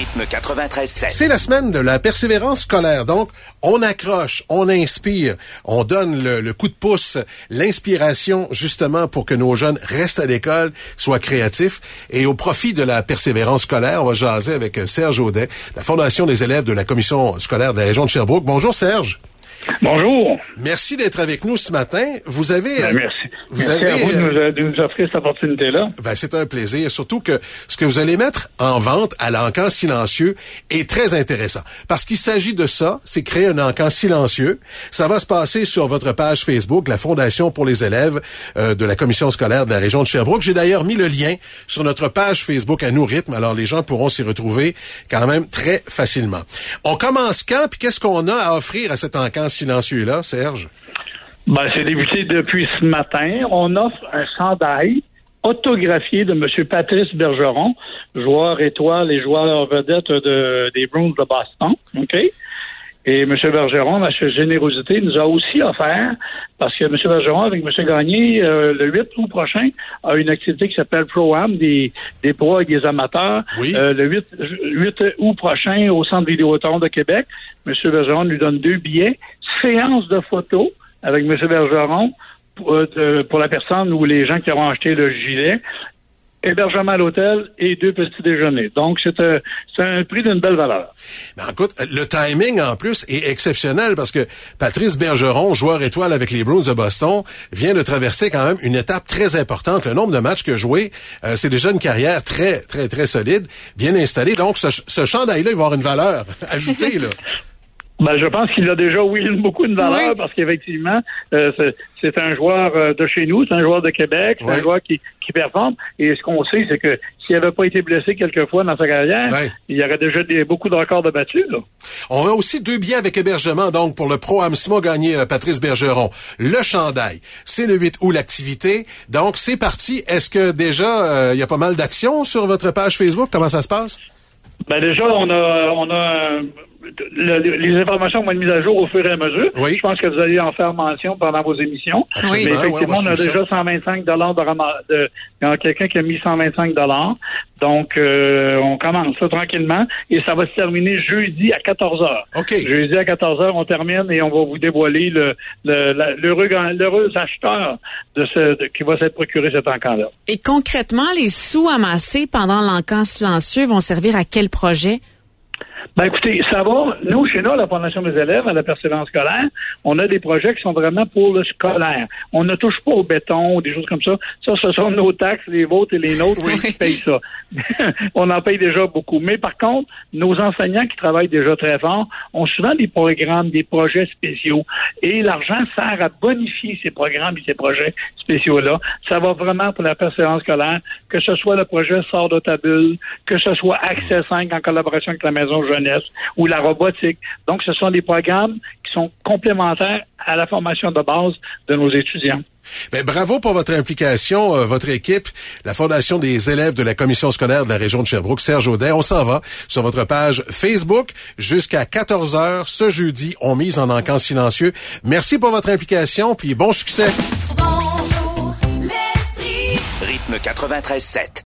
Rythme 93.7. C'est la semaine de la persévérance scolaire. Donc, on accroche, on inspire, on donne le coup de pouce, l'inspiration justement pour que nos jeunes restent à l'école, soient créatifs. Et au profit de la persévérance scolaire, on va jaser avec Serge Audet, la Fondation des élèves de la Commission scolaire de la région de Sherbrooke. Bonjour Serge. Bonjour. Merci d'être avec nous ce matin. Vous avez... merci. Merci à vous de nous offrir cette opportunité-là. C'est un plaisir. Surtout que ce que vous allez mettre en vente à l'encan silencieux est très intéressant. Parce qu'il s'agit de ça, c'est créer un encan silencieux. Ça va se passer sur votre page Facebook, la Fondation pour les élèves de la Commission scolaire de la région de Sherbrooke. J'ai d'ailleurs mis le lien sur notre page Facebook à nous Rythme. Alors les gens pourront s'y retrouver quand même très facilement. On commence quand? Puis qu'est-ce qu'on a à offrir à cet encan silencieux-là, Serge? C'est débuté depuis ce matin. On offre un chandail autographié de M. Patrice Bergeron, joueur étoile et joueur vedette des Bruins de Boston. OK? Et M. Bergeron, dans sa générosité, nous a aussi offert, parce que M. Bergeron, avec M. Gagné, le 8 août prochain, a une activité qui s'appelle Pro-Am, des pros et des amateurs. Oui. Le 8 août prochain, au Centre Vidéotron de Québec, M. Bergeron lui donne 2 billets, séance de photos avec M. Bergeron pour la personne ou les gens qui auront acheté le gilet, hébergement à l'hôtel et 2 petits déjeuners. Donc, c'est un prix d'une belle valeur. Écoute, le timing, en plus, est exceptionnel parce que Patrice Bergeron, joueur étoile avec les Bruins de Boston, vient de traverser quand même une étape très importante. Le nombre de matchs qu'il a joué, c'est déjà une carrière très, très, très solide, bien installée. Donc, ce chandail-là, il va avoir une valeur ajoutée, là. Je pense qu'il a déjà, beaucoup de valeur parce qu'effectivement, c'est un joueur de chez nous, c'est un joueur de Québec, c'est un joueur qui performe. Et ce qu'on sait, c'est que s'il n'avait pas été blessé quelquefois dans sa carrière, il y aurait déjà beaucoup de records de battus, là. On a aussi 2 billets avec hébergement, donc, pour le Pro-Am Simon Gagné, Patrice Bergeron. Le chandail, c'est le 8 août l'activité. Donc, c'est parti. Est-ce que déjà, il y a pas mal d'actions sur votre page Facebook? Comment ça se passe? Déjà, on a les informations vont être mises à jour au fur et à mesure. Oui. Je pense que vous allez en faire mention pendant vos émissions. Absolument. Mais effectivement, on a déjà 125 il y a quelqu'un qui a mis 125 $. Donc, on commence ça tranquillement et ça va se terminer jeudi à 14h. Okay. Jeudi à 14h, on termine et on va vous dévoiler l'heureux acheteur qui va s'être procuré cet encan-là. Et concrètement, les sous amassés pendant l'encan silencieux vont servir à quel projet? Écoutez, ça va. Nous, chez nous, à la Fondation des élèves, à la persévérance scolaire, on a des projets qui sont vraiment pour le scolaire. On ne touche pas au béton ou des choses comme ça. Ça, ce sont nos taxes, les vôtres et les nôtres qui payent ça. On en paye déjà beaucoup. Mais par contre, nos enseignants qui travaillent déjà très fort ont souvent des programmes, des projets spéciaux. Et l'argent sert à bonifier ces programmes et ces projets spéciaux-là. Ça va vraiment pour la persévérance scolaire, que ce soit le projet Sors de ta bulle, que ce soit Accès 5 en collaboration avec la Maison Jeunesse ou la robotique. Donc, ce sont des programmes qui sont complémentaires à la formation de base de nos étudiants. Bravo pour votre implication, votre équipe, la Fondation des élèves de la Commission scolaire de la région de Sherbrooke. Serge Audet, on s'en va sur votre page Facebook jusqu'à 14h ce jeudi. On mise en encan silencieux. Merci pour votre implication, puis bon succès. Rythme 93.7.